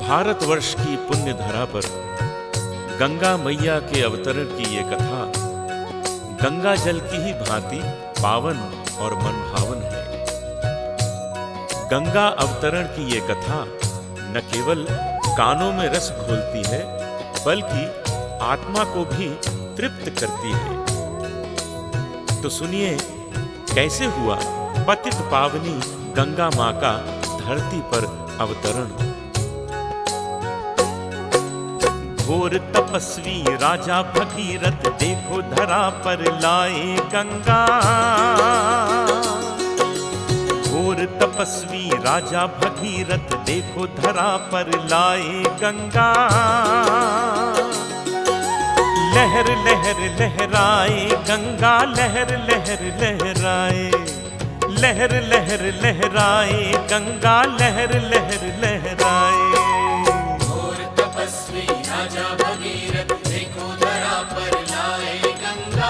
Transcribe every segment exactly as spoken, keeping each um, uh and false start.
भारतवर्ष की पुण्य धरा पर गंगा मैया के अवतरण की ये कथा गंगा जल की ही भांति पावन और मनभावन है। गंगा अवतरण की ये कथा न केवल कानों में रस घोलती है बल्कि आत्मा को भी तृप्त करती है। तो सुनिए कैसे हुआ पतित पावनी गंगा मां का धरती पर अवतरण। घोर तपस्वी राजा भगीरथ देखो धरा पर लाए गंगा। घोर तपस्वी राजा भगीरथ देखो धरा पर लाए गंगा। लहर लहर लहराए गंगा, लहर लहर लहराए, लहर लहर लहराए गंगा, लहर लहर लहराए। घोर तपस्वी राजा भगीरथ देखो धरा पर लाए गंगा।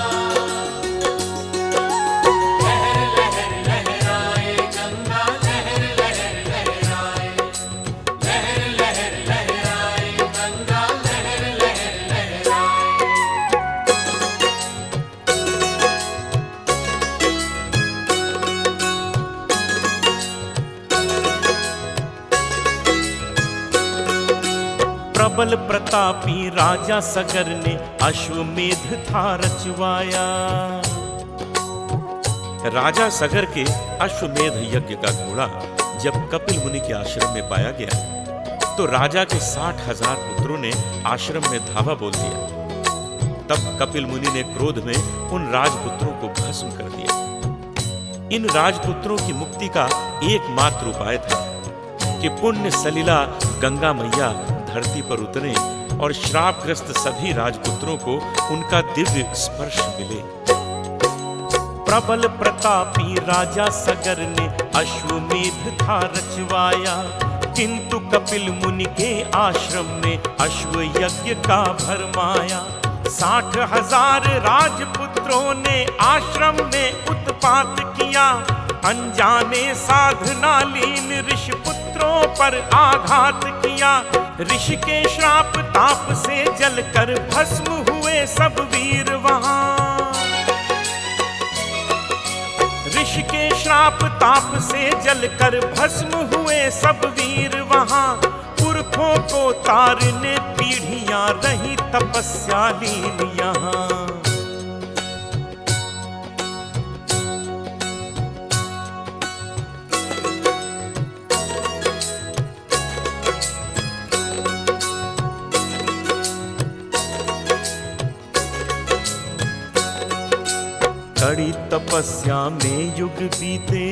लहर लहर लहराए गंगा, लहर लहर लहराए, लहर लहर लहराए गंगा, लहर लहर लहराए। प्रबल प्रतापी राजा सगर ने अश्वमेध था रचवाया। राजा सगर के अश्वमेध यज्ञ का घोड़ा जब कपिल मुनि के आश्रम में पाया गया तो राजा के साठ हजार पुत्रों ने आश्रम में धावा बोल दिया। तब कपिल मुनि ने क्रोध में उन राजपुत्रों को भस्म कर दिया। इन राजपुत्रों की मुक्ति का एकमात्र उपाय था कि पुण्य सलिला गंगा मैया धरती पर उतरे और श्रापग्रस्त सभी राजपुत्रों को उनका दिव्य स्पर्श मिले। प्रबल प्रतापी राजा सगर ने अश्वमेध था रचवाया, किंतु कपिल मुनि के आश्रम में अश्व यज्ञ का भरमाया। साठ हजार राजपुत्रों ने आश्रम में उत्पात किया, अनजाने साधना लीन ऋषि पुत्रों पर आघात किया। ऋषि के श्राप ताप से जलकर भस्म हुए सब वीर वहां। ऋषि के श्राप ताप से जलकर भस्म हुए सब वीर वहां। पुरखों को तारने पीढ़ियां रही तपस्या लीन यहां। कड़ी तपस्या में युग बीते।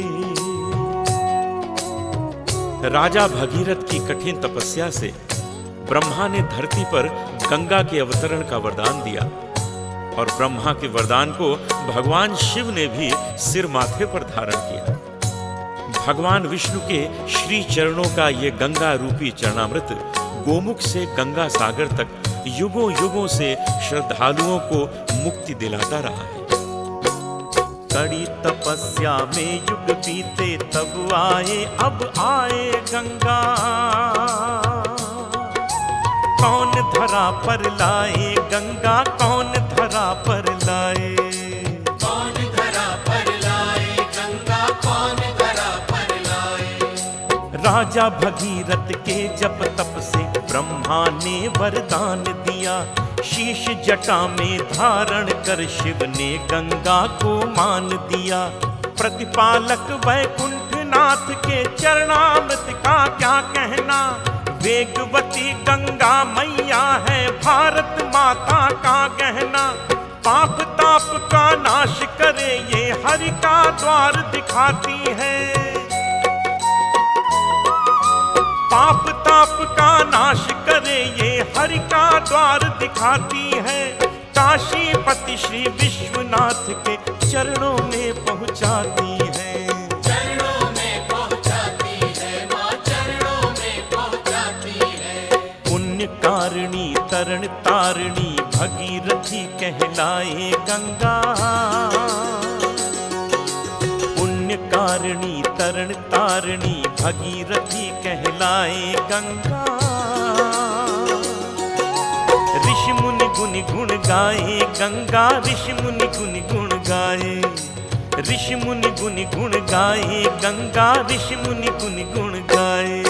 राजा भगीरथ की कठिन तपस्या से ब्रह्मा ने धरती पर गंगा के अवतरण का वरदान दिया और ब्रह्मा के वरदान को भगवान शिव ने भी सिर माथे पर धारण किया। भगवान विष्णु के श्री चरणों का ये गंगा रूपी चरणामृत गोमुख से गंगा सागर तक युगों युगों से श्रद्धालुओं को मुक्ति दिलाता रहा है। कड़ी तपस्या में युग बीते तब आए अब आए गंगा। कौन धरा पर लाए गंगा, कौन धरा पर लाए। कौन धरा पर लाए गंगा, कौन धरा पर लाए। राजा भगीरथ के जप तप से ब्रह्मा ने वरदान दिया। शीश जटा में धारण कर शिव ने गंगा को मान दिया। प्रतिपालक वैकुंठ नाथ के चरणामृत का क्या कहना। वेगवती गंगा मैया है भारत माता का गहना। पाप ताप का नाश करे ये हरि का द्वार दिखाती है। पाप ताप का नाश करे ये हरि का द्वार दिखाती है। काशीपति श्री विश्वनाथ के चरणों में पहुंचाती है। चरणों में पहुंचाती है मां, चरणों में पहुंचाती है। पुण्य कारिणी तरण तारिणी भगीरथी कहलाए गंगा। पुण्य कारिणी तरण तारिणी भगीरथी कहलाए लाई गंगा। ऋषि मुनि गुनि गुण गाए गंगा, ऋषि मुनि गुनि गुण गाए, ऋषि मुनि गुनि गुण गाए गंगा, ऋषि मुनि गुनि गुण गाए।